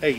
8.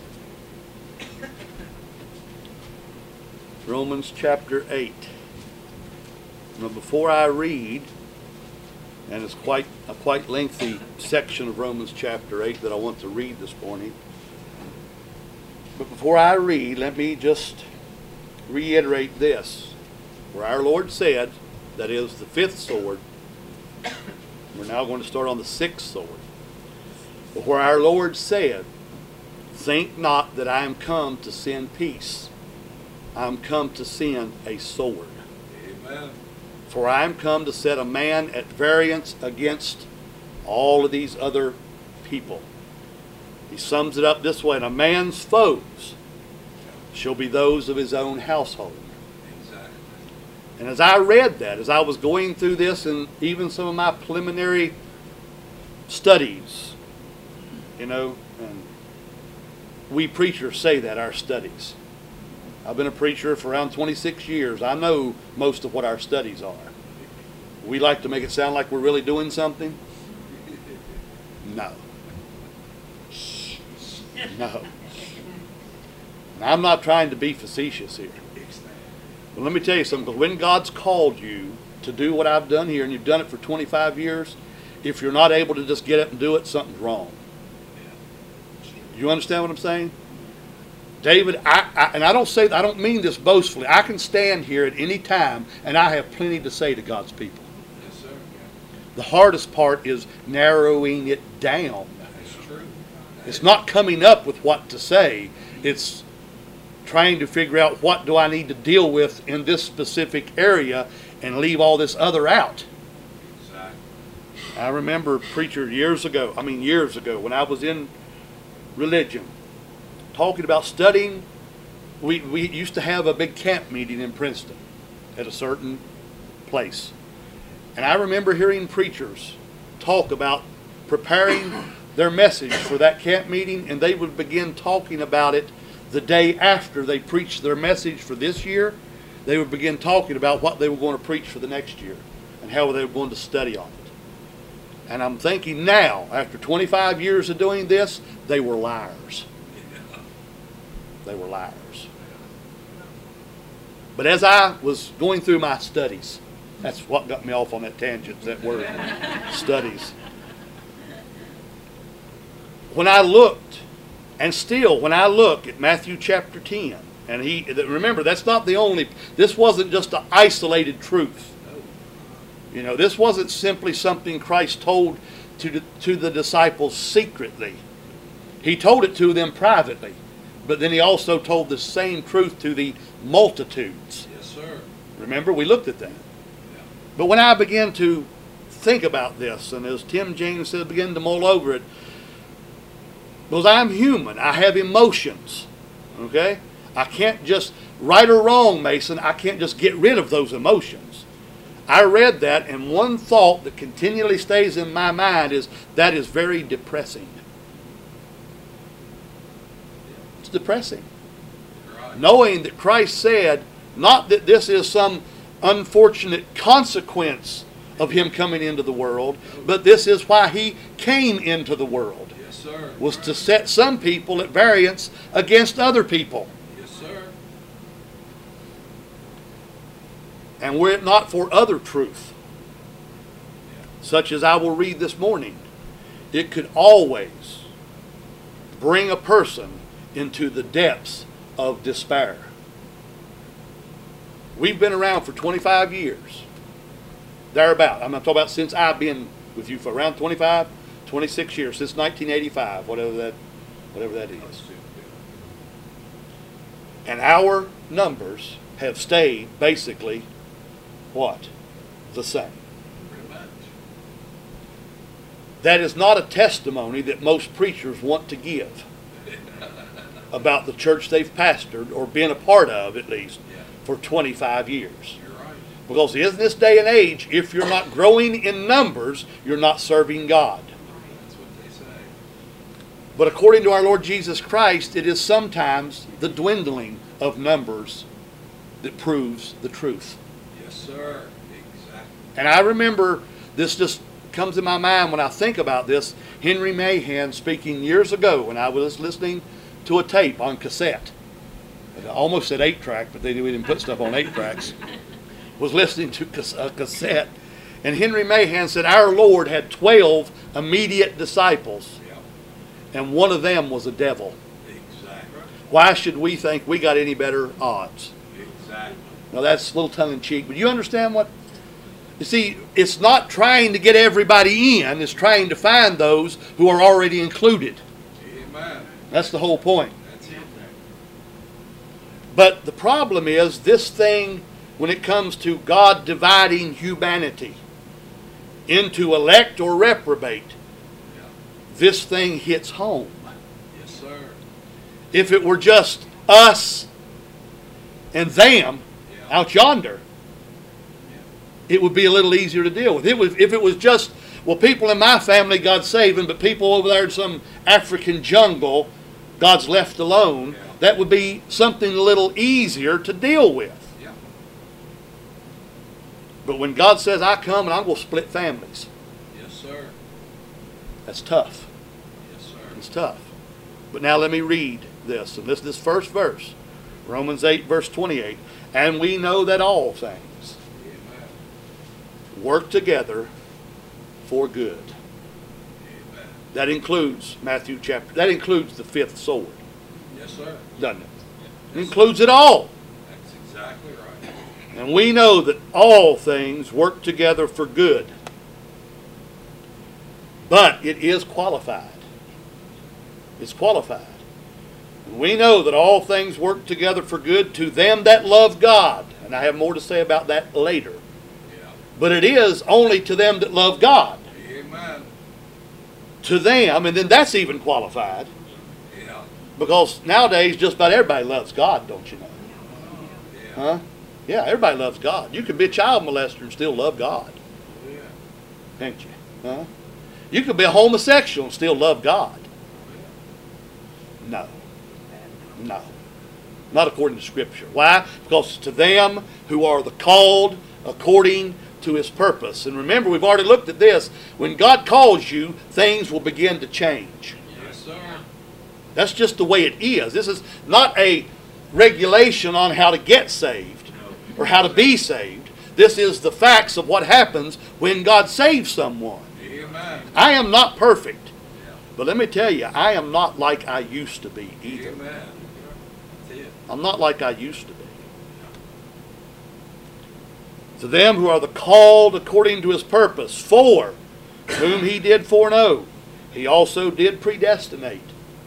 Romans chapter 8. Now before I read, and it's quite a lengthy section of Romans chapter 8 that I want to read this morning. But before I read, let me just reiterate this. Where our Lord said, that is the 5th sword, we're now going to start on the 6th sword. But where our Lord said, think not that I am come to send peace. I am come to send a sword. Amen. For I am come to set a man at variance against all of these other people. He sums it up this way, and a man's foes shall be those of his own household. Exactly. And as I read that, as I was going through this and even some of my preliminary studies, and we preachers say that, our studies. I've been a preacher for around 26 years. I know most of what our studies are. We like to make it sound like we're really doing something. No. No. And I'm not trying to be facetious here. But let me tell you something. When God's called you to do what I've done here, and you've done it for 25 years, if you're not able to just get up and do it, something's wrong. You understand what I'm saying? David, and I don't mean this boastfully. I can stand here at any time, and I have plenty to say to God's people. Yes, sir. The hardest part is narrowing it down. That's true. It's not coming up with what to say. It's trying to figure out what do I need to deal with in this specific area and leave all this other out. Exactly. I remember a preacher years ago, when I was in religion, talking about studying. We used to have a big camp meeting in Princeton at a certain place. And I remember hearing preachers talk about preparing their message for that camp meeting, and they would begin talking about it the day after they preached their message for this year. They would begin talking about what they were going to preach for the next year and how they were going to study on it. And I'm thinking now, after 25 years of doing this, they were liars. They were liars. But as I was going through my studies, that's what got me off on that tangent, that word, studies. When I looked, and still when I look at Matthew chapter 10, and remember, that's not the only, this wasn't just an isolated truth. This wasn't simply something Christ told to the disciples secretly. He told it to them privately. But then he also told the same truth to the multitudes. Yes, sir. Remember, we looked at that. Yeah. But when I began to think about this, and as Tim James said, begin to mull over it, because I'm human, I have emotions. Okay? I can't just, right or wrong, Mason, I can't just get rid of those emotions. I read that, and one thought that continually stays in my mind is, that is very depressing. Depressing. Right. Knowing that Christ said, not that this is some unfortunate consequence of him coming into the world, but this is why he came into the world. Yes, sir. Was to set some people at variance against other people. Yes, sir. And were it not for other truth, such as I will read this morning, it could always bring a person into the depths of despair. We've been around for 25 years. Thereabout. I'm not talking about since I've been with you for around 25, 26 years, since 1985, whatever that is. And our numbers have stayed basically what? The same. Pretty much. That is not a testimony that most preachers want to give about the church they've pastored or been a part of, at least, for 25 years. You're right. Because in this day and age, if you're not growing in numbers, you're not serving God. That's what they say. But according to our Lord Jesus Christ, it is sometimes the dwindling of numbers that proves the truth. Yes, sir. Exactly. And I remember this just comes in my mind when I think about this, Henry Mahan speaking years ago when I was listening to a tape on cassette. I almost said 8-track, but we didn't put stuff on 8 tracks. Was listening to a cassette, and Henry Mahan said our Lord had 12 immediate disciples, and one of them was a devil. Exactly. Why should we think we got any better odds? Exactly. Now that's a little tongue-in-cheek, but you understand what? You see, it's not trying to get everybody in, it's trying to find those who are already included. Amen. That's the whole point. That's it. But the problem is this thing, when it comes to God dividing humanity into elect or reprobate, this thing hits home. Yes, sir. If it were just us and them out yonder, it would be a little easier to deal with. If it was just, well, people in my family God's saving, but people over there in some African jungle, God's left alone, that would be something a little easier to deal with. Yeah. But when God says, I come and I'm going to split families, Yes, sir. that's tough. Yes, sir. It's tough. But now let me read this. And this first verse, Romans 8, verse 28. And we know that all things Amen. work together for good. Amen. That includes Matthew chapter, that includes the 5th sword, Yes, sir. doesn't it? It includes it all. That's exactly right. And we know that all things work together for good. But it is qualified. It's qualified. And we know that all things work together for good to them that love God. And I have more to say about that later. Yeah. But it is only to them that love God. Amen. To them, and then that's even qualified. Yeah. Because nowadays just about everybody loves God, don't you know? Yeah. Huh? Yeah, everybody loves God. You can be a child molester and still love God, Yeah. can't you? Huh? You could be a homosexual and still love God. No. No. Not according to Scripture. Why? Because to them who are the called according to His purpose. And remember, we've already looked at this. When God calls you, things will begin to change. Yes, sir. That's just the way it is. This is not a regulation on how to get saved or how to be saved. This is the facts of what happens when God saves someone. Amen. I am not perfect, Yeah. but let me tell you, I am not like I used to be either. Amen. That's it. I'm not like I used to be. To them who are the called according to His purpose, for whom He did foreknow, He also did predestinate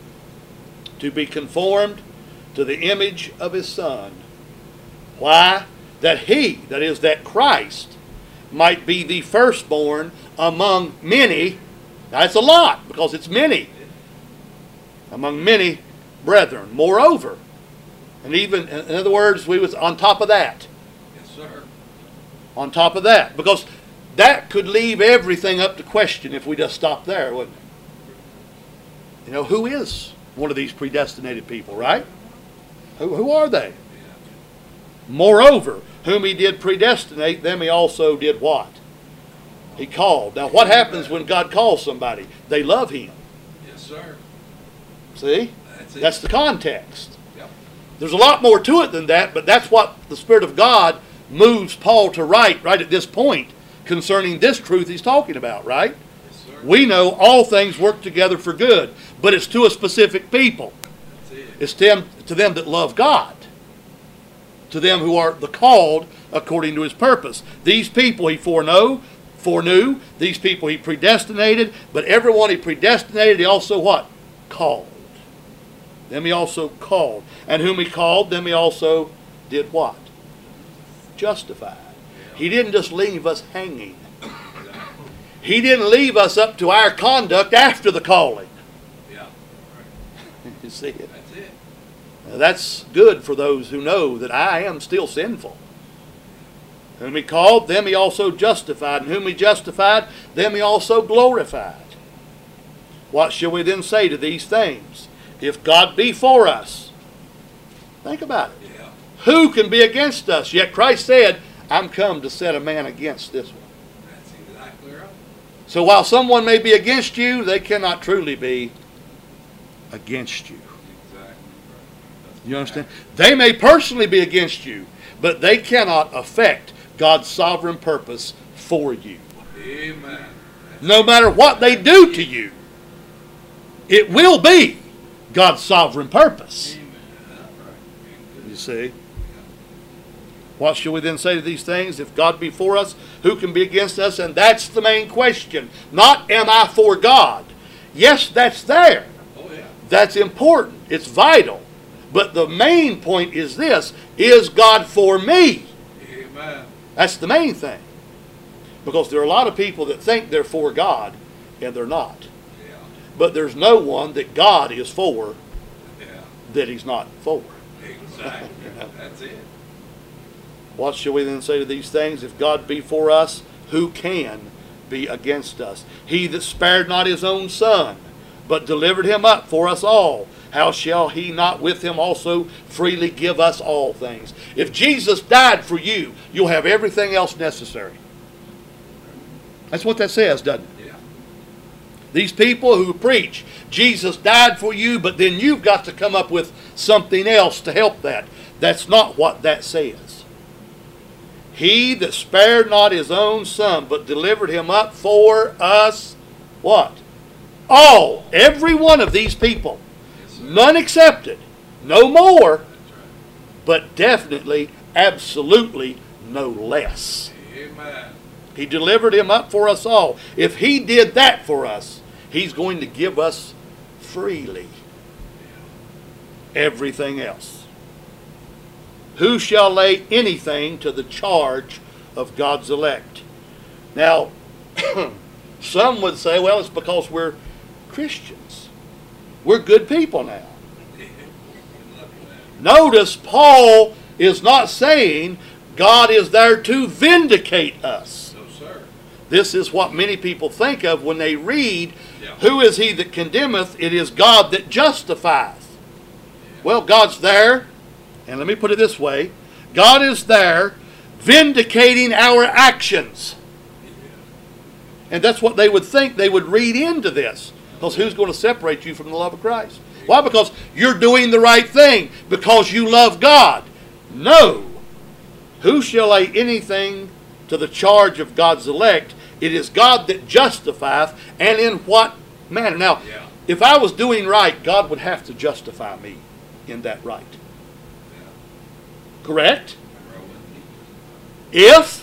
to be conformed to the image of His Son. Why? That He, that is, that Christ, might be the firstborn among many. Now it's a lot, because it's many. Among many brethren. Moreover, and even, in other words, we was on top of that. Yes, sir. On top of that. Because that could leave everything up to question if we just stopped there, wouldn't it? You know, who is one of these predestinated people, right? Who are they? Yeah. Moreover, whom He did predestinate, them He also did what? He called. Now what happens when God calls somebody? They love Him. Yes, sir. See? That's it. That's the context. Yep. There's a lot more to it than that, but that's what the Spirit of God moves Paul to write right at this point concerning this truth he's talking about, right? Yes, sir. We know all things work together for good, but it's to a specific people. That's it. It's to them that love God. To them who are the called according to His purpose. These people He foreknew. These people He predestinated. But everyone He predestinated, He also what? Called. Them He also called. And whom He called, them He also did what? Justified. He didn't just leave us hanging. Exactly. He didn't leave us up to our conduct after the calling. Yeah. Right. You see it? That's it. Now, that's good for those who know that I am still sinful. Whom He called, them He also justified. And whom He justified, them He also glorified. What shall we then say to these things? If God be for us, think about it. Yeah. Who can be against us? Yet Christ said, I'm come to set a man against this one. That's exactly right. So while someone may be against you, they cannot truly be against you. Exactly. You understand? They may personally be against you, but they cannot affect God's sovereign purpose for you. Amen. No matter what they do to you, it will be God's sovereign purpose. You see? What shall we then say to these things? If God be for us, who can be against us? And that's the main question. Not am I for God? Yes, that's there. Oh, yeah. That's important. It's vital. But the main point is this: is God for me? Amen. That's the main thing. Because there are a lot of people that think they're for God, and they're not. Yeah. But there's no one that God is for Yeah. that He's not for. Exactly. That's it. What shall we then say to these things? If God be for us, who can be against us? He that spared not his own Son, but delivered him up for us all, how shall he not with him also freely give us all things? If Jesus died for you, you'll have everything else necessary. That's what that says, doesn't it? Yeah. These people who preach Jesus died for you, but then you've got to come up with something else to help that. That's not what that says. He that spared not his own Son, but delivered him up for us, what? All, every one of these people. Yes, sir. None accepted. No more, That's right. but definitely, absolutely no less. Amen. He delivered him up for us all. If he did that for us, he's going to give us freely everything else. Who shall lay anything to the charge of God's elect? Now, some would say, well, it's because we're Christians. We're good people now. Notice Paul is not saying God is there to vindicate us. No, sir. This is what many people think of when they read, Yeah. who is he that condemneth? It is God that justifieth. Well, God's there, and let me put it this way. God is there vindicating our actions. And that's what they would think they would read into this. Because who's going to separate you from the love of Christ? Why? Because you're doing the right thing. Because you love God. No. Who shall lay anything to the charge of God's elect? It is God that justifieth, and in what manner? Now, Yeah. if I was doing right, God would have to justify me in that right. Correct? If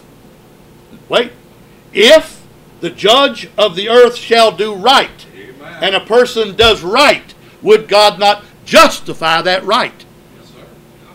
the judge of the earth shall do right, Amen. and a person does right, would God not justify that right? Yes, sir.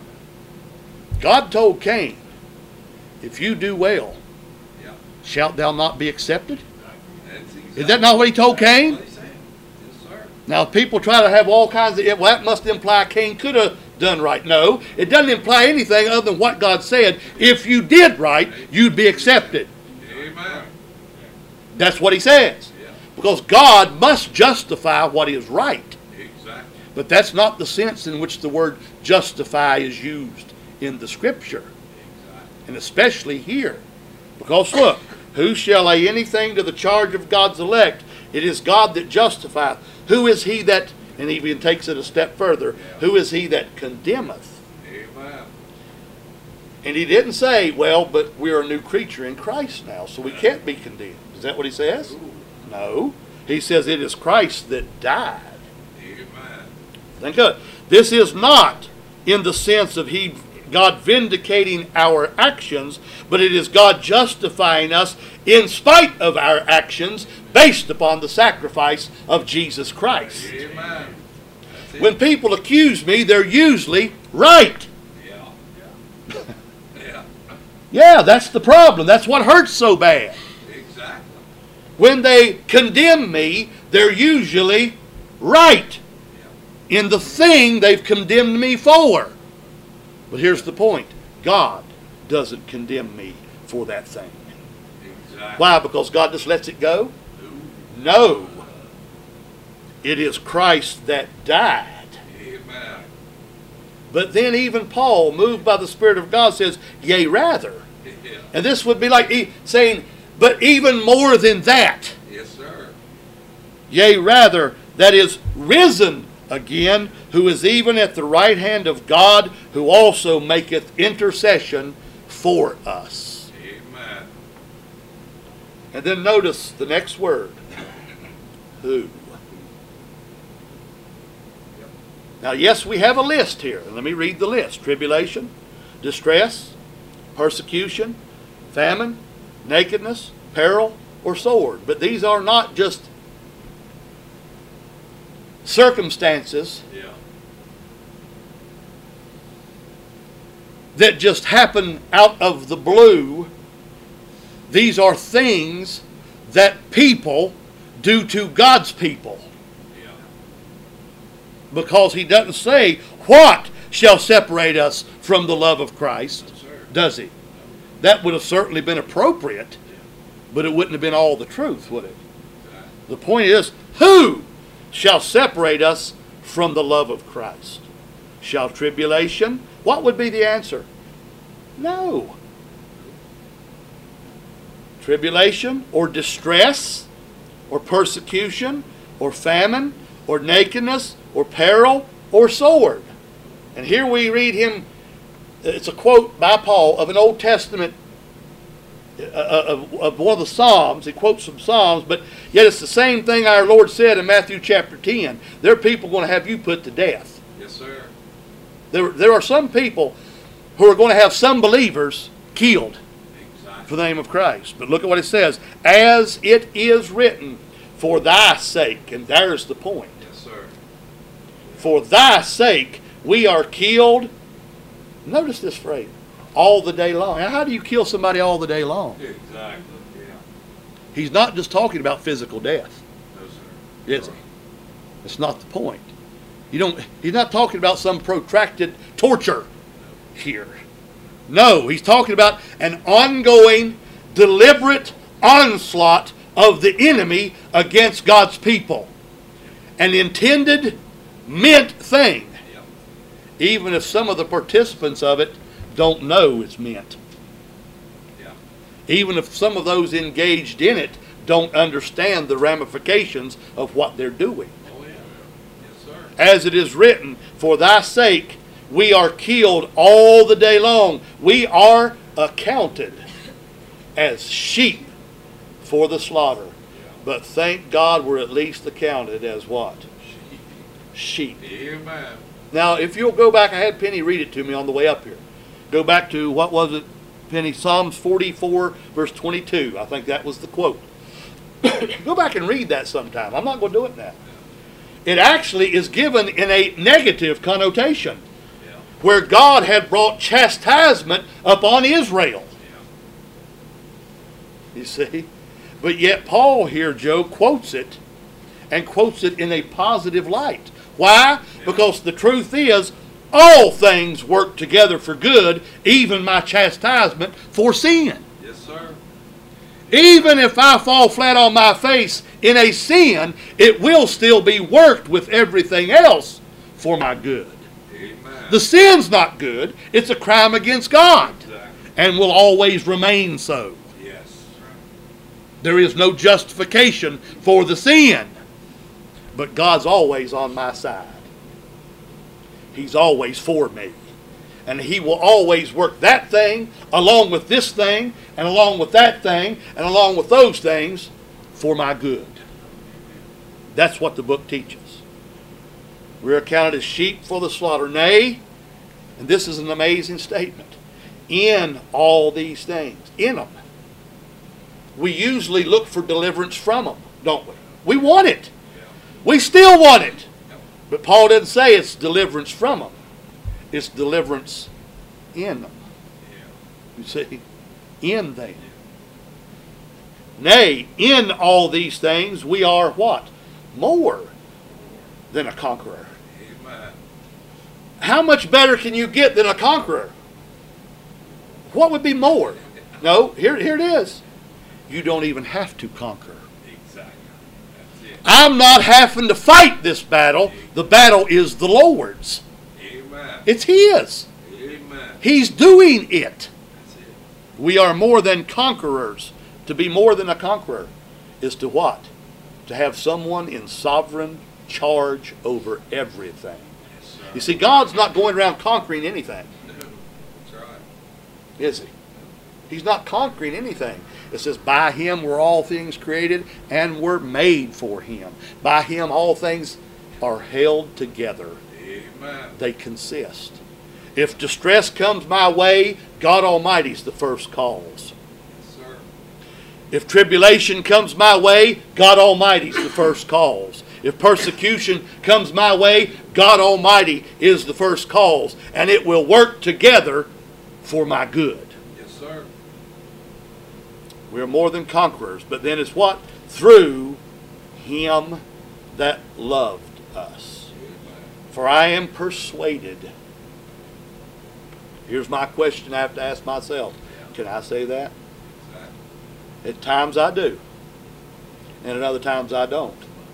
God told Cain, if you do well, Yeah. shalt thou not be accepted? That's Is that not what he told Cain? That's what he said. Yes, sir. Now, people try to have all kinds of, well, that must imply Cain could have done right. No, it doesn't imply anything other than what God said. If you did right, you'd be accepted. Amen. That's what he says. Yeah. Because God must justify what is right. Exactly. But that's not the sense in which the word justify is used in the Scripture. Exactly. And especially here. Because look, who shall lay anything to the charge of God's elect? It is God that justifieth. Who is he that, and he even takes it a step further, who is he that condemneth? Amen. And he didn't say, well, but we're a new creature in Christ now, so we can't be condemned. Is that what he says? Ooh. No. He says it is Christ that died. Amen. Think of it. This is not in the sense of God vindicating our actions, but it is God justifying us in spite of our actions based upon the sacrifice of Jesus Christ. Amen. That's it. When people accuse me, they're usually right. Yeah. Yeah. Yeah. Yeah, that's the problem. That's what hurts so bad. Exactly. When they condemn me, they're usually right in the thing they've condemned me for. But here's the point. God doesn't condemn me for that thing. Exactly. Why? Because God just lets it go? Ooh. No. It is Christ that died. Amen. But then even Paul, moved by the Spirit of God, says, yea, rather. Yeah. And this would be like saying, but even more than that. Yeah. Yes, sir. Yea, rather, that is risen again, who is even at the right hand of God, who also maketh intercession for us. Amen. And then notice the next word. Who? Now, yes, we have a list here. Let me read the list. Tribulation, distress, persecution, famine, nakedness, peril, or sword. But these are not just circumstances Yeah. that just happen out of the blue. These are things that people do to God's people. Yeah. Because he doesn't say, what shall separate us from the love of Christ? No, sir. Does he? That would have certainly been appropriate, but it wouldn't have been all the truth, would it? Exactly. The point is, who shall separate us from the love of Christ? Shall tribulation? What would be the answer? No. Tribulation or distress or persecution or famine or nakedness or peril or sword. And here we read him, it's a quote by Paul of an Old Testament, of one of the Psalms. He quotes some Psalms, but yet it's the same thing our Lord said in Matthew chapter 10. There are people going to have you put to death. Yes, sir. There are some people who are going to have some believers killed Exactly. for the name of Christ. But look at what it says. As it is written, for thy sake. And there's the point. Yes, sir. For thy sake we are killed. Notice this phrase. All the day long. Now, how do you kill somebody all the day long? Exactly. Yeah. He's not just talking about physical death, No, sir. is he? It's not the point. He's not talking about some protracted torture here. No, he's talking about an ongoing, deliberate onslaught of the enemy against God's people. An intended, meant thing. Yep. Even if some of the participants of it don't know it's meant. Yeah. Even if some of those engaged in it don't understand the ramifications of what they're doing. Oh, yeah. Yes, sir. As it is written, for thy sake we are killed all the day long. We are accounted as sheep for the slaughter. But thank God we're at least accounted as what? Sheep. Amen. Now, if you'll go back, I had Penny read it to me on the way up here. Go back to, what was it, Penny? Psalms 44, verse 22. I think that was the quote. Go back and read that sometime. I'm not going to do it now. It actually is given in a negative connotation, Yeah. where God had brought chastisement upon Israel. Yeah. You see? But yet Paul here, Joe, quotes it, and quotes it in a positive light. Why? Because the truth is, all things work together for good, even my chastisement for sin. Yes, sir. Even if I fall flat on my face in a sin, it will still be worked with everything else for my good. Amen. The sin's not good. It's a crime against God, Exactly. and will always remain so. Yes. There is no justification for the sin. But God's always on my side. He's always for me. And He will always work that thing along with this thing, and along with that thing, and along with those things for my good. That's what the book teaches. We're accounted as sheep for the slaughter. Nay, and this is an amazing statement, in all these things, in them. We usually look for deliverance from them, don't we? We want it. Yeah. We still want it. Yeah. But Paul doesn't say it's deliverance from them. It's deliverance in them. Yeah. You see? In them. Nay, in all these things we are what? More than a conqueror. Amen. How much better can you get than a conqueror? What would be more? No, here it is. You don't even have to conquer. Exactly. That's it. I'm not having to fight this battle. The battle is the Lord's. Amen. It's His. Amen. He's doing it. That's it. We are more than conquerors. To be more than a conqueror is to what? to have someone in sovereign charge over everything. Yes, sir. You see, God's not going around conquering anything, No, that's right. is He? He's not conquering anything. It says, by Him were all things created and were made for Him. By Him all things are held together. Amen. They consist. If distress comes my way, God Almighty's the first cause. Yes, sir. If tribulation comes my way, God Almighty's the first cause. If persecution comes my way, God Almighty is the first cause. And it will work together for my good. Yes, sir. We are more than conquerors. But then it's what? Through Him that loved us. Amen. For I am persuaded. Here's my question I have to ask myself. Can I say that? Exactly. At times I do. And at other times I don't.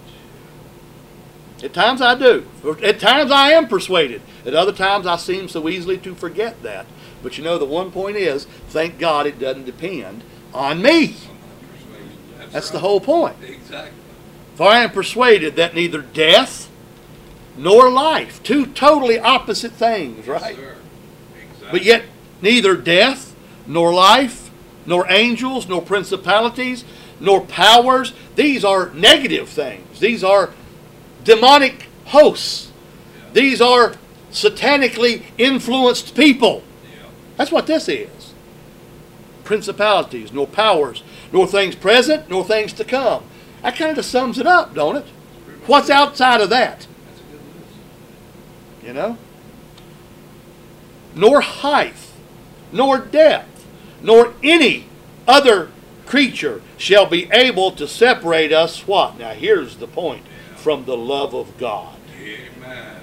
At times I do. At times I am persuaded. At other times I seem so easily to forget that. But you know, the one point is, thank God it doesn't depend on me. That's the whole point. Exactly. For I am persuaded that neither death nor life, two totally opposite things, right? Yes, sir. Exactly. But yet neither death nor life, nor angels, nor principalities, nor powers, these are negative things. These are demonic hosts. Yeah. These are satanically influenced people. Yeah. That's what this is. Principalities, nor powers, nor things present, nor things to come. That kind of sums it up, don't it? What's outside of that? That's a good list. You know? Nor height, nor depth, nor any other creature shall be able to separate us, what? Now here's the point. From the love of God, Amen.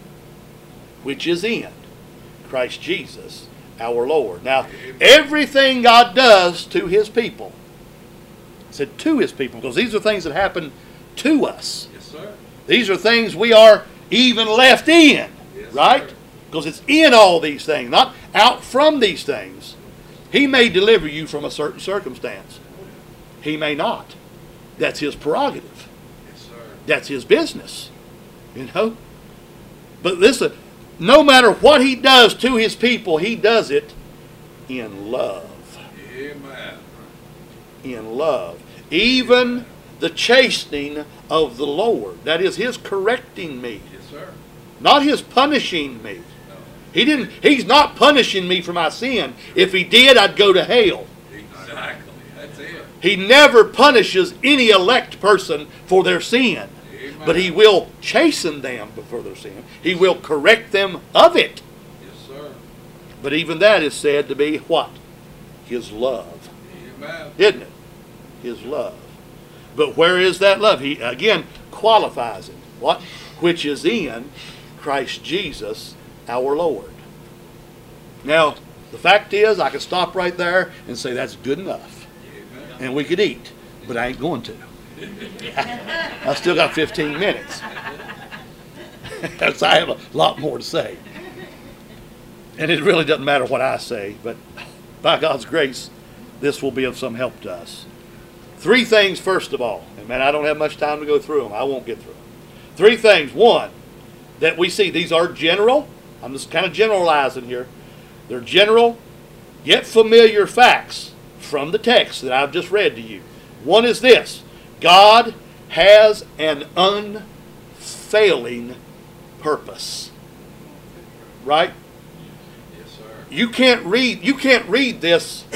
which is in Christ Jesus our Lord. Now, everything God does to His people, I said to His people, because these are things that happen to us. Yes, sir. These are things we are even left in, Yes, right? sir. Because it's in all these things, not out from these things. He may deliver you from a certain circumstance. He may not. That's His prerogative. Yes, sir. That's His business, you know. But listen, no matter what He does to His people, He does it in love. Amen. In love. Even the chastening of the Lord. That is His correcting me, Yes, sir. not His punishing me. No. He's not punishing me for my sin. If He did, I'd go to hell. Exactly. That's it. He never punishes any elect person for their sin. Amen. But He will chasten them for their sin. He will correct them of it. Yes, sir. But even that is said to be what? His love. Amen. Isn't it? His love. But where is that love? He again qualifies it. What? Which is in Christ Jesus our Lord. Now, the fact is, I could stop right there and say that's good enough. Amen. And we could eat. But I ain't going to. I still got 15 minutes. So I have a lot more to say. And it really doesn't matter what I say, but by God's grace, this will be of some help to us. Three things, first of all. And man, I don't have much time to go through them. I won't get through them. Three things. One, that we see. These are general. I'm just kind of generalizing here. They're general, yet familiar facts from the text that I've just read to you. One is this. God has an unfailing purpose. Right? Yes, sir. You can't read this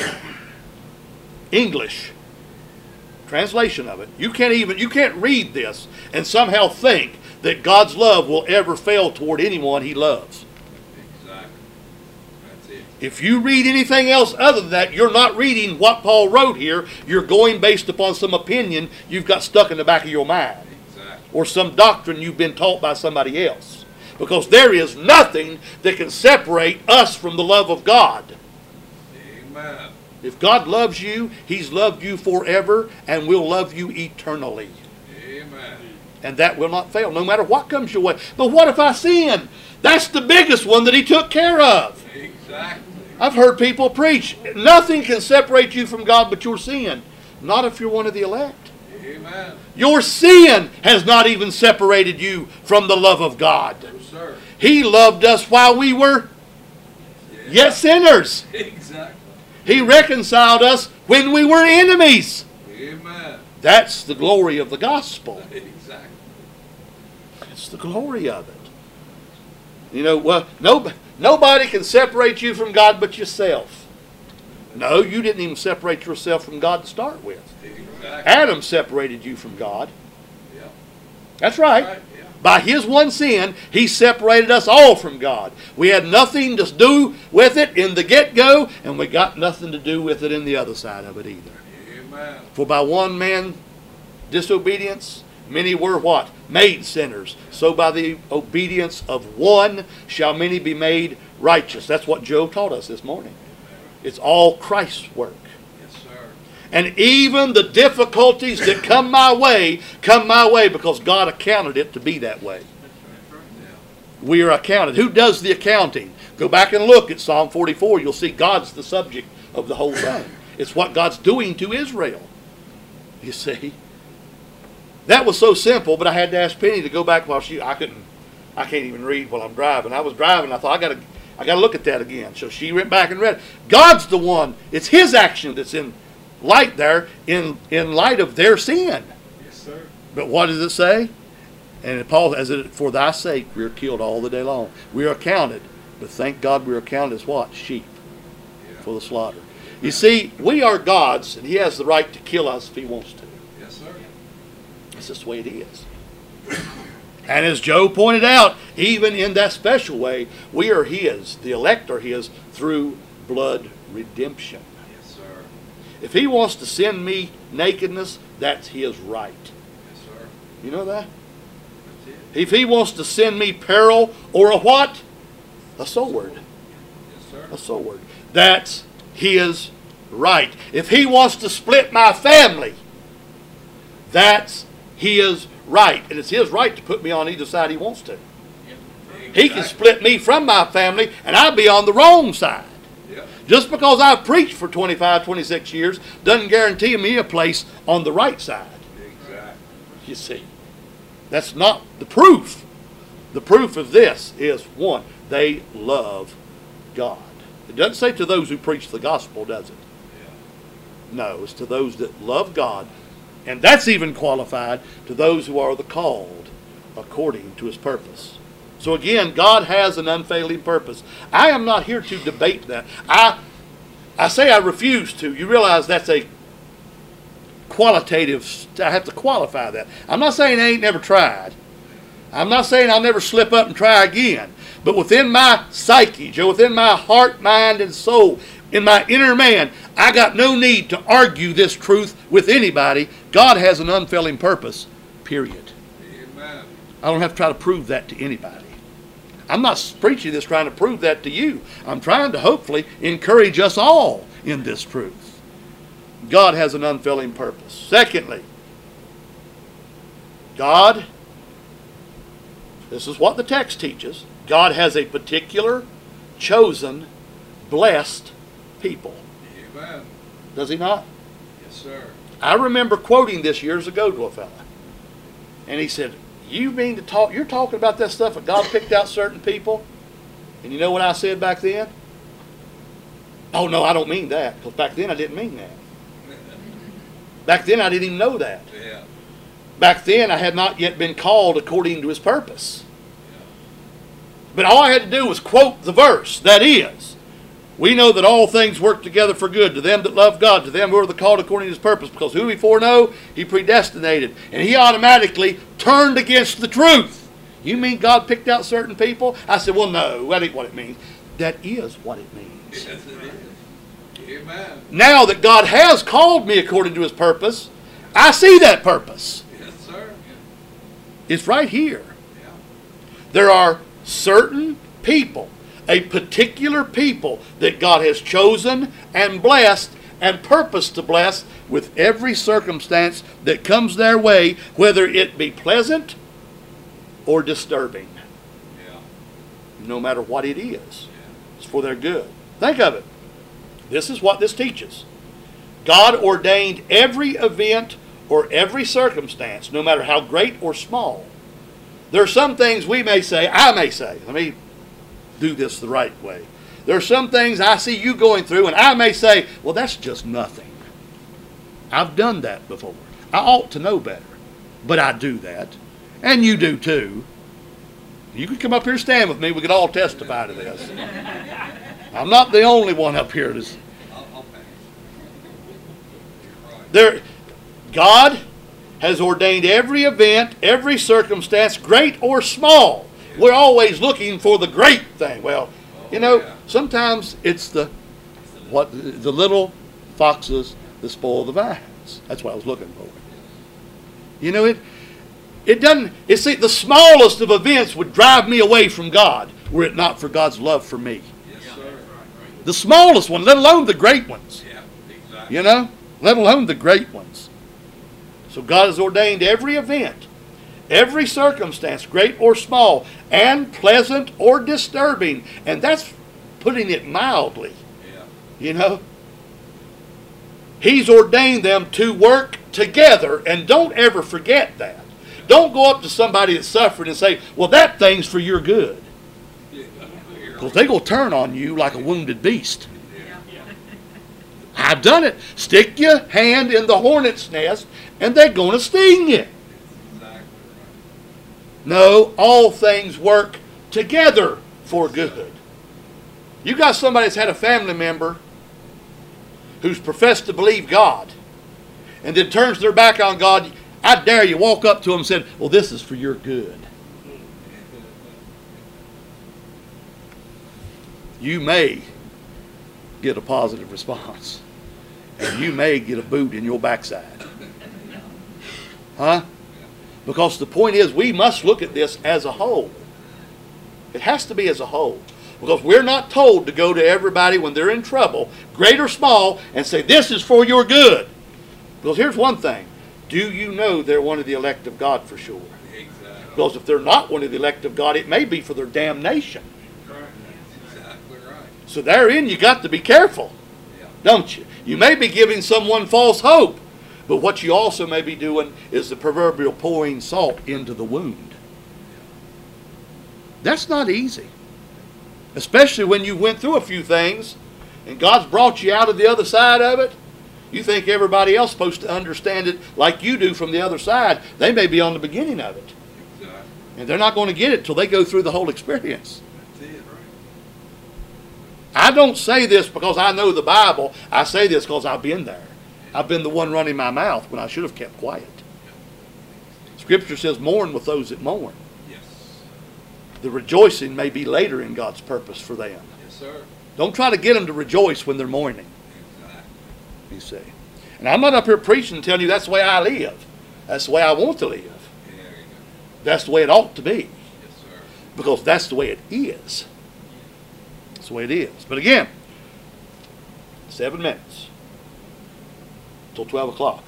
English translation of it. You can't read this and somehow think that God's love will ever fail toward anyone He loves. Exactly. That's it. If you read anything else other than that, you're not reading what Paul wrote here. You're going based upon some opinion you've got stuck in the back of your mind, Exactly. or some doctrine you've been taught by somebody else. Because there is nothing that can separate us from the love of God. Amen. If God loves you, He's loved you forever and will love you eternally. Amen. And that will not fail, no matter what comes your way. But what if I sin? That's the biggest one that He took care of. Exactly. I've heard people preach, nothing can separate you from God but your sin. Not if you're one of the elect. Amen. Your sin has not even separated you from the love of God. No, sir. He loved us while we were yet sinners. Exactly. He reconciled us when we were enemies. Amen. That's the glory of the gospel. Exactly. It's the glory of it. You know, well, nobody can separate you from God but yourself. No, you didn't even separate yourself from God to start with. Exactly. Adam separated you from God. Yeah. That's right. Right. Yeah. By his one sin, he separated us all from God. We had nothing to do with it in the get-go, and we got nothing to do with it in the other side of it either. Amen. For by one man's disobedience, many were what? Made sinners. So by the obedience of one shall many be made righteous. That's what Joe taught us this morning. It's all Christ's work. Yes, sir. And even the difficulties that come my way because God accounted it to be that way. Yeah. We are accounted. Who does the accounting? Go back and look at Psalm 44. You'll see God's the subject of the whole thing. It's what God's doing to Israel. You see? That was so simple, but I had to ask Penny to go back while I can't even read while I'm driving. I was driving, I thought I gotta look at that again. So she went back and read it. God's the one, it's his action that's in light there, in light of their sin. Yes, sir. But what does it say? And Paul says, for thy sake we are killed all the day long. We are accounted, but thank God we are accounted as what? Sheep for the slaughter. You see, we are God's, and he has the right to kill us if he wants to. Yes, sir. That's just the way it is. And as Joe pointed out, even in that special way, we are his. The elect are his through blood redemption. Yes, sir. If he wants to send me nakedness, that's his right. Yes, sir. You know that? That's it. If he wants to send me peril or a what? A sword. Yes, sir. A sword. That's his right. If he wants to split my family, that's his right. And it's his right to put me on either side he wants to. He can split me from my family and I'll be on the wrong side. Yeah. Just because I've preached for 25, 26 years doesn't guarantee me a place on the right side. Exactly. You see. That's not the proof. The proof of this is, one, they love God. It doesn't say to those who preach the gospel, does it? Yeah. No, it's to those that love God. And that's even qualified to those who are the called according to his purpose. So again, God has an unfailing purpose. I am not here to debate that. I say I refuse to. You realize that's a qualitative, I have to qualify that. I'm not saying I ain't never tried. I'm not saying I'll never slip up and try again. But within my psyche, Joe, within my heart, mind, and soul, in my inner man, I got no need to argue this truth with anybody. God has an unfailing purpose, period. Amen. I don't have to try to prove that to anybody. I'm not preaching this trying to prove that to you. I'm trying to hopefully encourage us all in this truth. God has an unfailing purpose. Secondly, God, this is what the text teaches, God has a particular, chosen, blessed people. Amen. Does he not? Yes, sir. I remember quoting this years ago to a fella. And he said, you mean to talk, you're talking about that stuff that God picked out certain people? And you know what I said back then? Oh no, I don't mean that. Because back then I didn't mean that. Back then I didn't even know that. Yeah. Back then I had not yet been called according to his purpose. But all I had to do was quote the verse. That is, we know that all things work together for good to them that love God, to them who are the called according to his purpose. Because who he foreknow, he predestinated. And he automatically turned against the truth. You mean God picked out certain people? I said, well, no, that ain't what it means. That is what it means. Yes, it is. Amen. Now that God has called me according to his purpose, I see that purpose. Yes, sir. It's right here. Yeah. There are certain people, a particular people that God has chosen and blessed and purposed to bless with every circumstance that comes their way, whether it be pleasant or disturbing. Yeah. No matter what it is. Yeah. It's for their good. Think of it. This is what this teaches. God ordained every event or every circumstance, no matter how great or small. There are some things we may say, I may say, let me do this the right way. There are some things I see you going through, and I may say, well, that's just nothing. I've done that before. I ought to know better. But I do that. And you do too. You can come up here and stand with me. We could all testify to this. I'm not the only one up here. I'll pass. You're right. There, God has ordained every event, every circumstance, great or small. We're always looking for the great thing. Well, you know, sometimes it's the little foxes that spoil the vines. That's what I was looking for. You know, it doesn't. It's the smallest of events would drive me away from God, were it not for God's love for me. Yes, sir. The smallest one, let alone the great ones. Yeah, exactly. You know, let alone the great ones. So God has ordained every event, every circumstance, great or small, and pleasant or disturbing. And that's putting it mildly. Yeah. You know, He's ordained them to work together, and don't ever forget that. Don't go up to somebody that's suffering and say, well, that thing's for your good. Because they're going to turn on you like a wounded beast. I've done it. Stick your hand in the hornet's nest, and they're going to sting you. No, all things work together for good. You got somebody that's had a family member who's professed to believe God and then turns their back on God. I dare you walk up to them and say, well, this is for your good. You may get a positive response. And you may get a boot in your backside. Huh? Because the point is, we must look at this as a whole. It has to be as a whole. Because we're not told to go to everybody when they're in trouble, great or small, and say, this is for your good. Because here's one thing. Do you know they're one of the elect of God for sure? Exactly. Because if they're not one of the elect of God, it may be for their damnation. Exactly right. So therein you got to be careful, don't you? You may be giving someone false hope, but what you also may be doing is the proverbial pouring salt into the wound. That's not easy. Especially when you went through a few things and God's brought you out of the other side of it. You think everybody else is supposed to understand it like you do from the other side. They may be on the beginning of it. Exactly. And they're not going to get it till they go through the whole experience. That's it, right? I don't say this because I know the Bible. I say this because I've been there. I've been the one running my mouth when I should have kept quiet. Scripture says, mourn with those that mourn. Yes. The rejoicing may be later in God's purpose for them. Yes, sir. Don't try to get them to rejoice when they're mourning. Exactly. You see. And I'm not up here preaching and telling you that's the way I live. That's the way I want to live. Yeah, there you go. That's the way it ought to be. Yes, sir. Because that's the way it is. That's the way it is. But again, 7 minutes till 12 o'clock.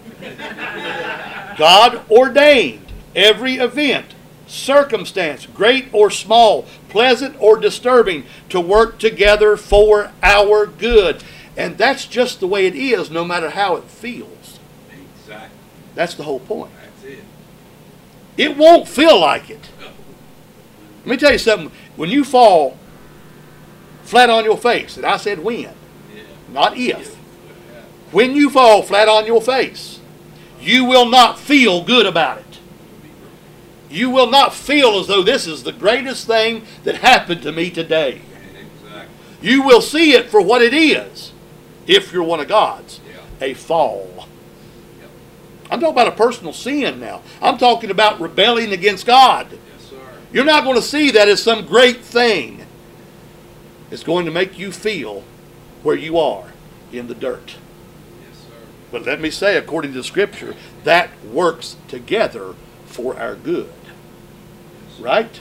God ordained every event, circumstance, great or small, pleasant or disturbing, to work together for our good. And that's just the way it is, no matter how it feels. Exactly. That's the whole point. That's it. It won't feel like it. Let me tell you something. When you fall flat on your face, and I said when, Yeah. not if. Yeah. When you fall flat on your face, you will not feel good about it. You will not feel as though this is the greatest thing that happened to me today. Exactly. You will see it for what it is, if you're one of God's, a fall. I'm talking about a personal sin now. I'm talking about rebelling against God. Yes, sir. You're not going to see that as some great thing. It's going to make you feel where you are, in the dirt. Yes, sir. But let me say, according to Scripture, that works together for our good. Right?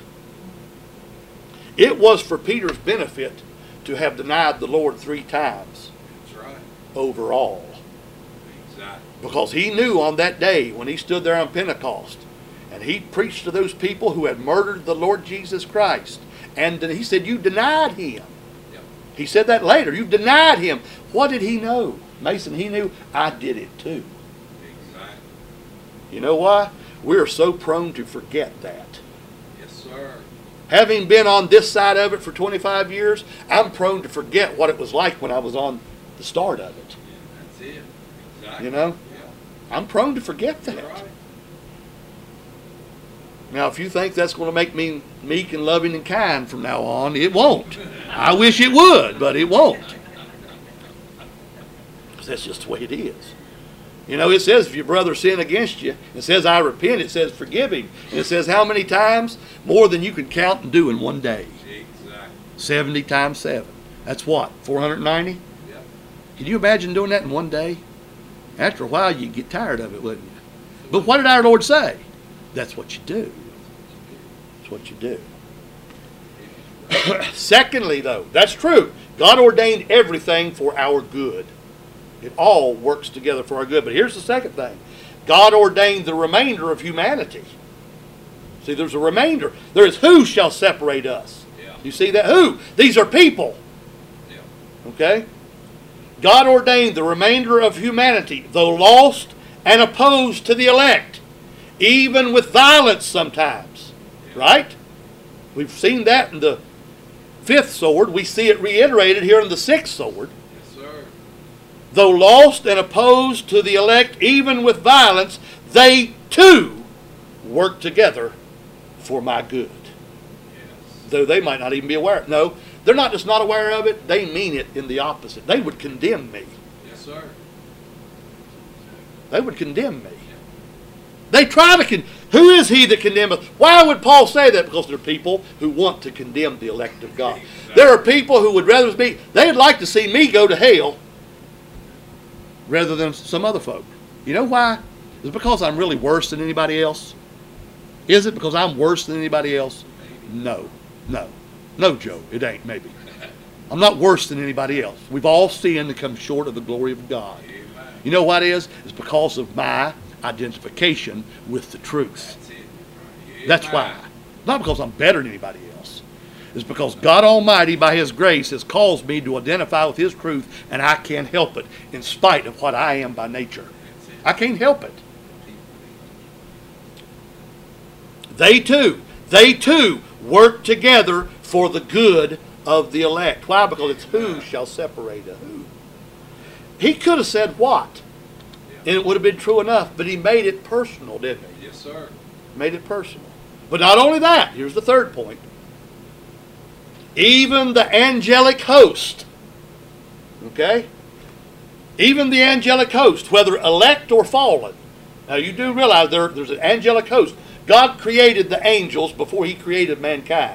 It was for Peter's benefit to have denied the Lord 3 times That's right. overall. Exactly. Because he knew on that day when he stood there on Pentecost and he preached to those people who had murdered the Lord Jesus Christ. And he said, you denied him. Yep. He said that later. You denied him. What did he know? Mason, he knew I did it too. Exactly. You know why? We're so prone to forget that. Yes, sir. Having been on this side of it for 25 years, I'm prone to forget what it was like when I was on the start of it. Yeah, that's it. Exactly. You know? Yeah. I'm prone to forget that. You're right. Now, if you think that's going to make me meek and loving and kind from now on, it won't. I wish it would, but it won't. Because that's just the way it is. You know, it says if your brother sin against you, it says I repent, it says forgive him. And it says how many times? More than you can count and do in one day. Exactly. 70 times 7. That's what? 490? Yep. Can you imagine doing that in one day? After a while, you'd get tired of it, wouldn't you? But what did our Lord say? That's what you do. That's what you do. Secondly, though, that's true. God ordained everything for our good. It all works together for our good. But here's the second thing. God ordained the remainder of humanity. See, there's a remainder. There is who shall separate us. Yeah. You see that? Who? These are people. Yeah. Okay? God ordained the remainder of humanity, though lost and opposed to the elect, even with violence sometimes. Yeah. Right? We've seen that in the 5th sword. We see it reiterated here in the 6th sword. Yes, sir. Though lost and opposed to the elect, even with violence, they too work together for my good. Yes. Though they might not even be aware. No, they're not just not aware of it, they mean it in the opposite. They would condemn me. Yes, sir. They would condemn me. They try to who is he that condemneth? Why would Paul say that? Because there are people who want to condemn the elect of God. Exactly. There are people who would rather be, they'd like to see me go to hell rather than some other folk. You know why? Is it because I'm really worse than anybody else? Is it because I'm worse than anybody else? No. No, Joe, it ain't, maybe. I'm not worse than anybody else. We've all sinned and come short of the glory of God. Amen. You know what it is? It's because of my identification with the truth. That's it. That's why. Not because I'm better than anybody else. It's because God Almighty, by His grace, has caused me to identify with His truth, and I can't help it in spite of what I am by nature. I can't help it. They too work together for the good of the elect. Why? Because it's who shall separate us. Who? He could have said what? And it would have been true enough, but he made it personal, didn't he? Yes, sir. Made it personal. But not only that, here's the third point. Even the angelic host, okay? Even the angelic host, whether elect or fallen. Now you do realize there's an angelic host. God created the angels before He created mankind.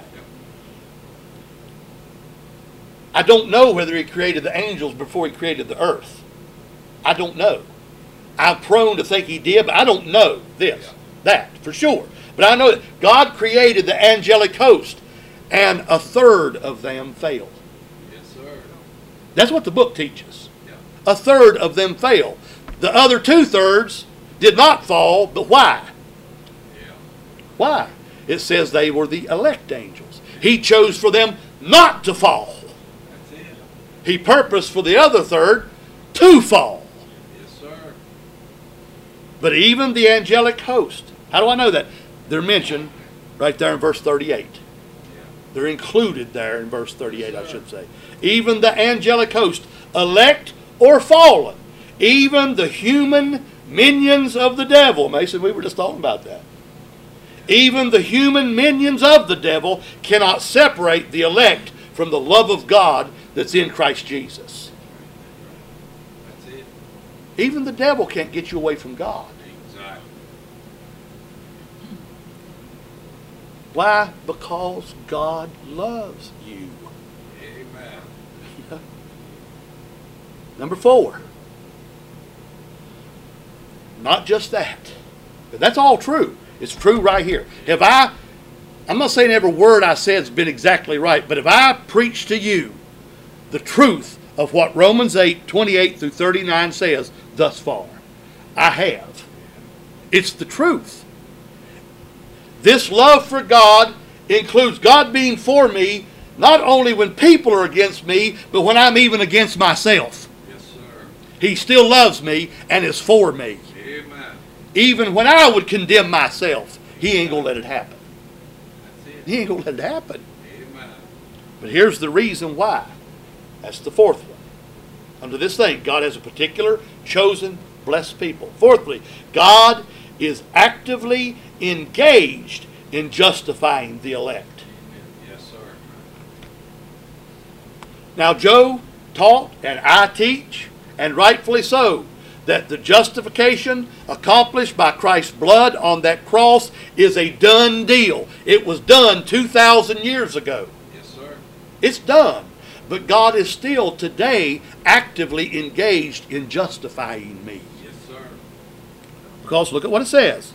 I don't know whether He created the angels before He created the earth. I don't know. I'm prone to think He did, but I don't know that for sure. But I know that God created the angelic host, and a third of them failed. Yes, sir. That's what the book teaches. Yeah. A third of them failed. The other 2/3 did not fall, but why? Yeah. Why? It says they were the elect angels. He chose for them not to fall. That's it. He purposed for the other third to fall. Yes, sir. But even the angelic host, how do I know that? They're mentioned right there in verse 38. Yeah. They're included there in verse 38, I should say. Even the angelic host, elect or fallen, even the human minions of the devil. Mason, we were just talking about that. Even the human minions of the devil cannot separate the elect from the love of God that's in Christ Jesus. That's it. Even the devil can't get you away from God. Exactly. Why? Because God loves you. Amen. Number 4. Not just that. But that's all true. It's true right here. I'm not saying every word I said has been exactly right, but if I preach to you the truth of what Romans 8:28-39 says thus far, I have. It's the truth. This love for God includes God being for me, not only when people are against me, but when I'm even against myself. Yes, sir. He still loves me and is for me. Amen. Even when I would condemn myself, He ain't going to let it happen. That's it. He ain't going to let it happen. Amen. But here's the reason why. That's the fourth one. Under this thing, God has a particular, chosen, blessed people. Fourthly, God is actively engaged in justifying the elect. Yes, sir. Now, Joe taught, and I teach, and rightfully so, that the justification accomplished by Christ's blood on that cross is a done deal. It was done 2,000 years ago. Yes, sir. It's done. But God is still today actively engaged in justifying me. Yes, sir. Because look at what it says.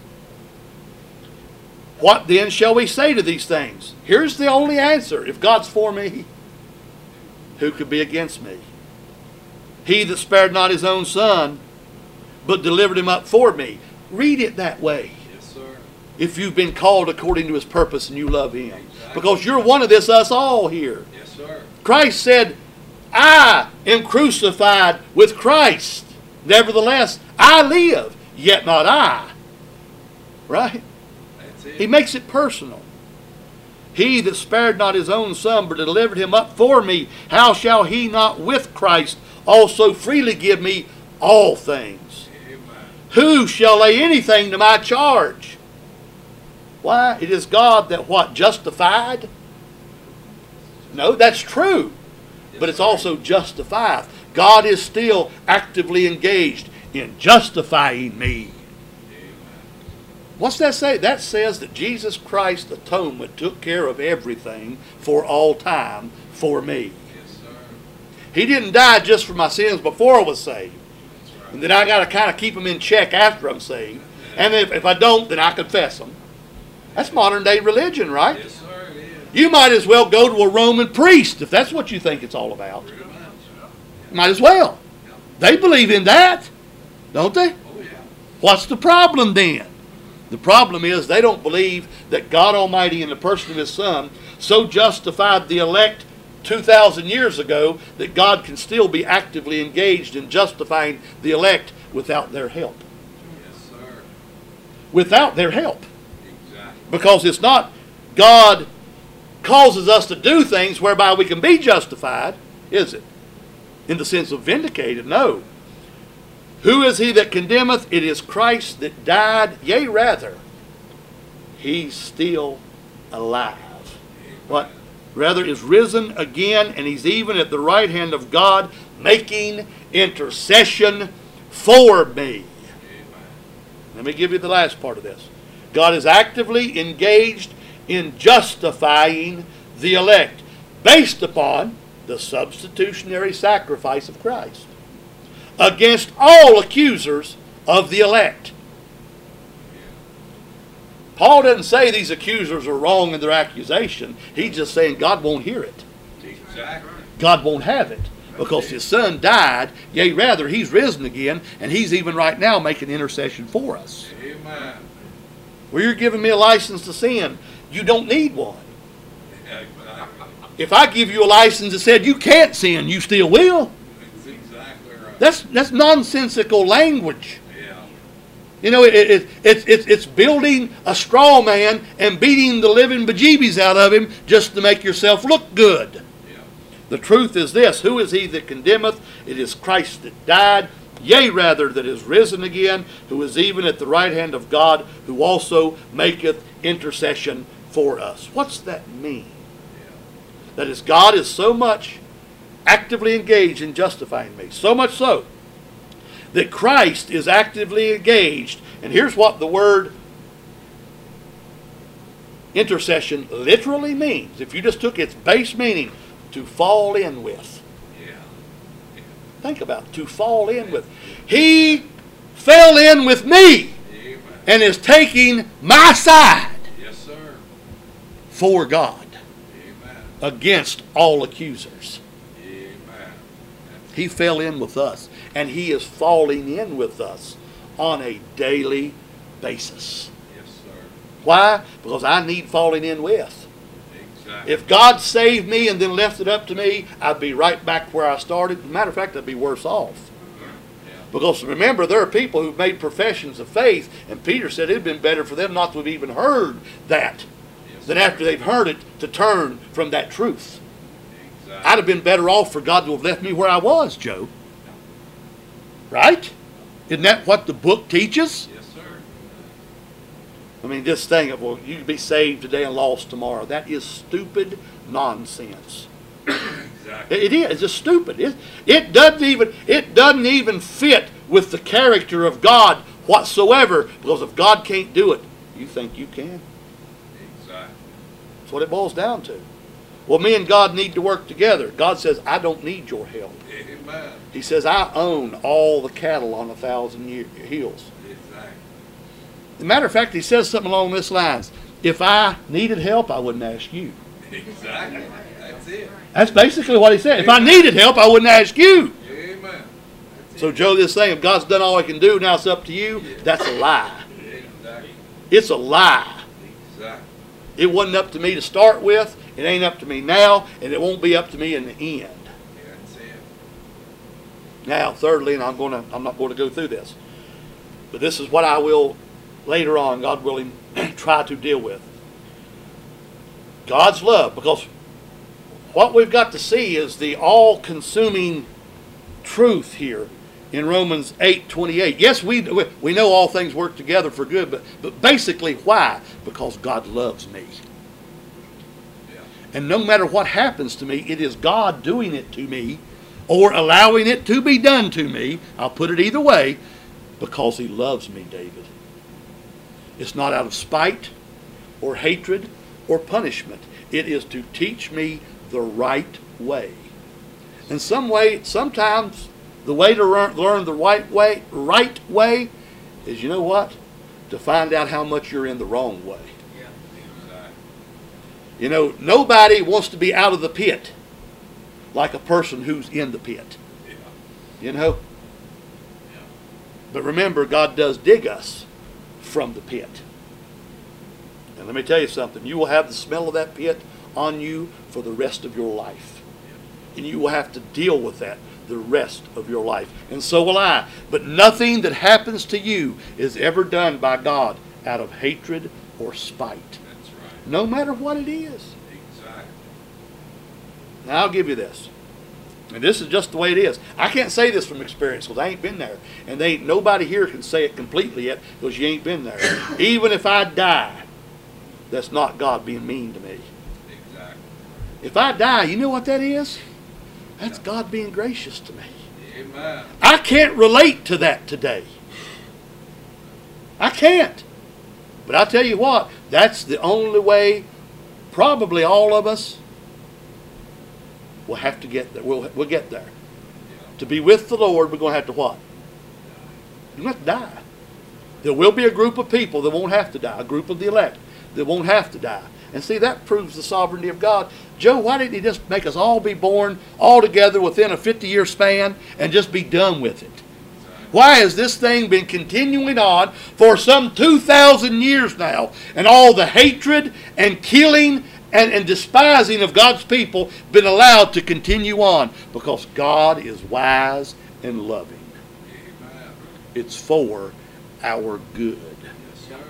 What then shall we say to these things? Here's the only answer. If God's for me, who could be against me? He that spared not his own son, but delivered him up for me. Read it that way. Yes, sir. If you've been called according to his purpose and you love him. Exactly. Because you're one of this, us all here. Yes, sir. Christ said, I am crucified with Christ. Nevertheless, I live, yet not I. Right? That's it. He makes it personal. He that spared not his own son, but delivered him up for me, how shall he not with Christ also freely give me all things? Amen. Who shall lay anything to my charge? Why? It is God that what? Justified? No, that's true. But it's also justified. God is still actively engaged in justifying me. Amen. What's that say? That says that Jesus Christ's atonement took care of everything for all time for me. Yes, sir. He didn't die just for my sins before I was saved. That's right. And then I got to kind of keep them in check after I'm saved. And if I don't, then I confess them. That's modern day religion, right? Yes, sir, it is. You might as well go to a Roman priest if that's what you think it's all about. Pretty much. Might as well. They believe in that, don't they? Oh, yeah. What's the problem then? The problem is they don't believe that God Almighty in the person of His Son so justified the elect 2,000 years ago that God can still be actively engaged in justifying the elect without their help. Yes, sir. Without their help. Exactly. Because it's not God causes us to do things whereby we can be justified, is it? In the sense of vindicated, no. Who is he that condemneth? It is Christ that died, yea rather, he's still alive. What? Rather is risen again, and he's even at the right hand of God, making intercession for me. Amen. Let me give you the last part of this. God is actively engaged in justifying the elect based upon the substitutionary sacrifice of Christ against all accusers of the elect. Paul doesn't say these accusers are wrong in their accusation. He's just saying God won't hear it. Exactly. God won't have it because His Son died, yea rather He's risen again, and He's even right now making intercession for us. Amen. Well, you're giving me a license to sin. You don't need one. Exactly. If I give you a license that said you can't sin, you still will. That's exactly right. That's nonsensical language. Yeah. You know, it's building a straw man and beating the living bejeebies out of him just to make yourself look good. Yeah. The truth is this: who is he that condemneth? It is Christ that died, yea rather that is risen again, who is even at the right hand of God, who also maketh intercession for us. What's that mean? That is, God is so much actively engaged in justifying me, so much so that Christ is actively engaged. And here's what the word intercession literally means. If you just took its base meaning, to fall in with. Yeah. Think about it, to fall in with. He fell in with me Amen. and is taking my side Yes, sir. for God Amen. against all accusers. Amen. He fell in with us, and He is falling in with us on a daily basis. Yes, sir. Why? Because I need falling in with. Exactly. If God saved me and then left it up to me, I'd be right back where I started. As a matter of fact, I'd be worse off. Yeah. Because remember, there are people who've made professions of faith, and Peter said it'd been better for them not to have even heard that than after they've heard it to turn from that truth. Exactly. I'd have been better off for God to have left me where I was, Joe. Right? Isn't that what the book teaches? Yes, sir. I mean, this thing of, well, you can be saved today and lost tomorrow. That is stupid nonsense. Exactly. It is. It's just stupid. It doesn't even fit with the character of God whatsoever. Because if God can't do it, you think you can. Exactly. That's what it boils down to. Well, me and God need to work together. God says, I don't need your help. Amen. He says, I own all the cattle on 1,000 hills. Exactly. As a matter of fact, he says something along this lines. If I needed help, I wouldn't ask you. Exactly. That's it. That's basically what he said. If I needed help, I wouldn't ask you. Amen. That's So, it. Joe, this thing, if God's done all he can do, now it's up to you, that's a lie. Exactly. It's a lie. Exactly. It wasn't up to me to start with. It ain't up to me now, and it won't be up to me in the end. That's it. Now, thirdly, and I'm not going to go through this, but this is what I will later on, God willing, try to deal with. God's love, because what we've got to see is the all-consuming truth here in Romans 8:28. Yes, we know all things work together for good, but basically why? Because God loves me. Yeah. And no matter what happens to me, it is God doing it to me or allowing it to be done to me. I'll put it either way, because he loves me, David. It's not out of spite or hatred or punishment. It is to teach me the right way. And sometimes the way to learn the right way is, you know what? To find out how much you're in the wrong way. Exactly. You know, nobody wants to be out of the pit like a person who's in the pit. Yeah. You know? Yeah. But remember, God does dig us from the pit. And let me tell you something. You will have the smell of that pit on you for the rest of your life. And you will have to deal with that the rest of your life. And so will I. But nothing that happens to you is ever done by God out of hatred or spite. That's right. No matter what it is. Exactly. Now I'll give you this. And this is just the way it is. I can't say this from experience because I ain't been there. And nobody here can say it completely yet because you ain't been there. Even if I die, that's not God being mean to me. Exactly. If I die, you know what that is? That's God being gracious to me. Amen. I can't relate to that today. I can't. But I tell you what, that's the only way probably all of us will have to get there. We'll get there. Yeah. To be with the Lord, we're going to have to what? You're going to have to die. There will be a group of people that won't have to die, a group of the elect that won't have to die. And see, that proves the sovereignty of God. Joe, why didn't he just make us all be born all together within a 50-year span and just be done with it? Why has this thing been continuing on for some 2,000 years now? And all the hatred and killing and despising of God's people been allowed to continue on? Because God is wise and loving. Amen. It's for our good. Yes, sir.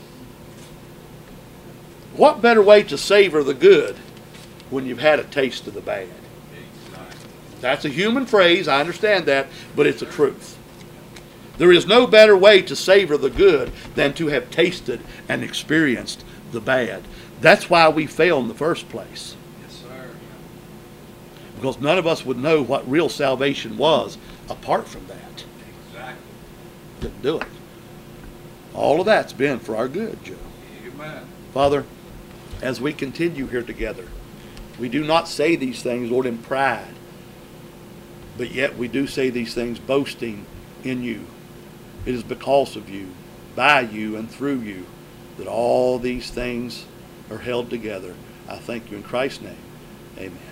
What better way to savor the good when you've had a taste of the bad? Exactly. That's a human phrase, I understand that, but it's a truth. There is no better way to savor the good than to have tasted and experienced the bad. That's why we fail in the first place. Yes, sir. Because none of us would know what real salvation was apart from that. Exactly. Couldn't do it. All of that's been for our good, Joe. Amen. Father, as we continue here together, we do not say these things, Lord, in pride, but yet we do say these things boasting in you. It is because of you, by you, and through you that all these things are held together. I thank you in Christ's name. Amen.